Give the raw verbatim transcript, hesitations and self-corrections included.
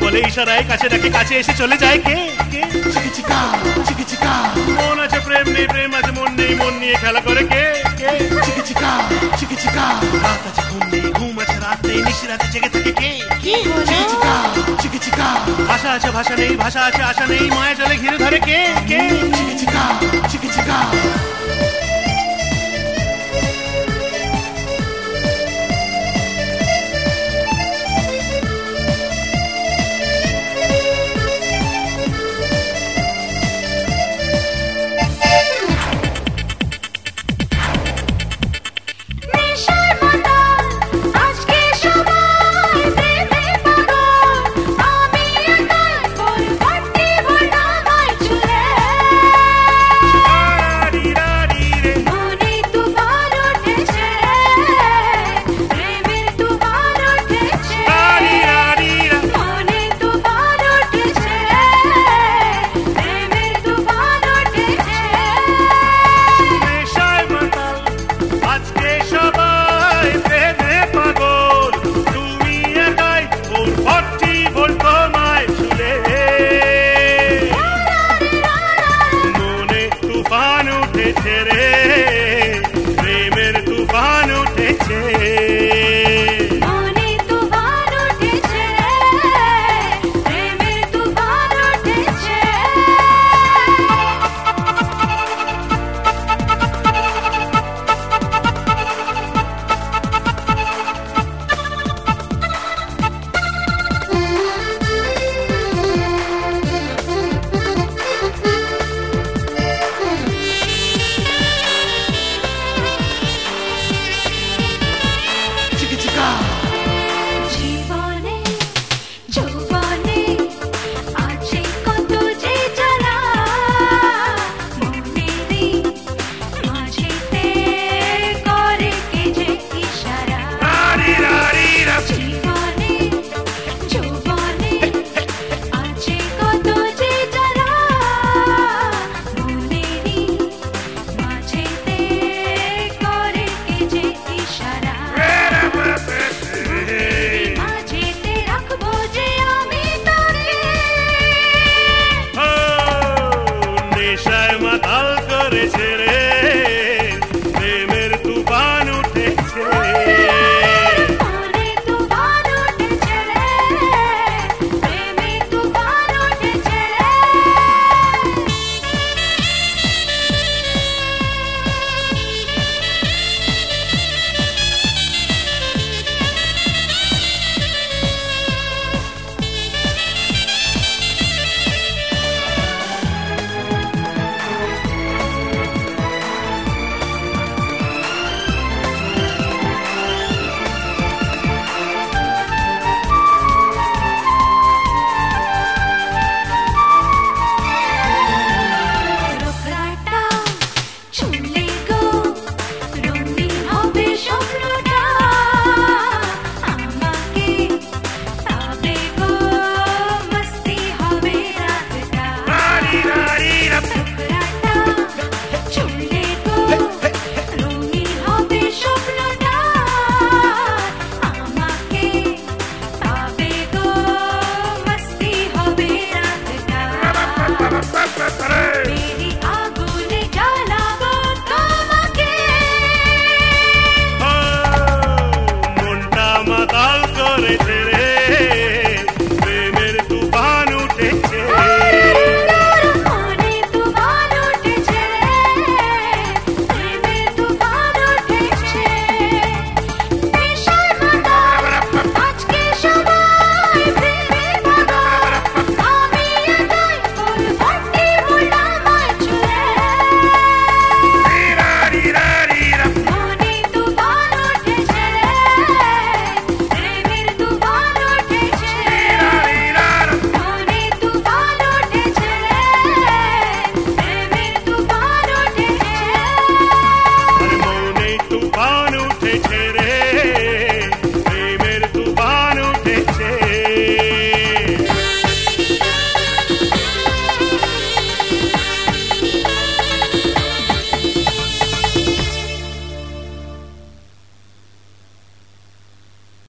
বলে ইশারায় কাছে ডাকে কাছে এসে চলে যায় কে কে চিকিচিকা চিকিচিকা মন আছে প্রেম নেই প্রেম আছে মন নেই মন নিয়ে খেলা করে কে কে চিকিচিকা চিকিচিকা রাত আছে ঘুম নেই ঘুম আছে রাত নেই নিশিরাতে জেগে থাকে কে কি হলো চিকিচিকা চিকিচিকা ভাষা আছে ভাষা নেই ভাষা আছে আশা নেই মায়া চলে ঘিরে ধরে কে কে চিকিচিকা চিকিচিকা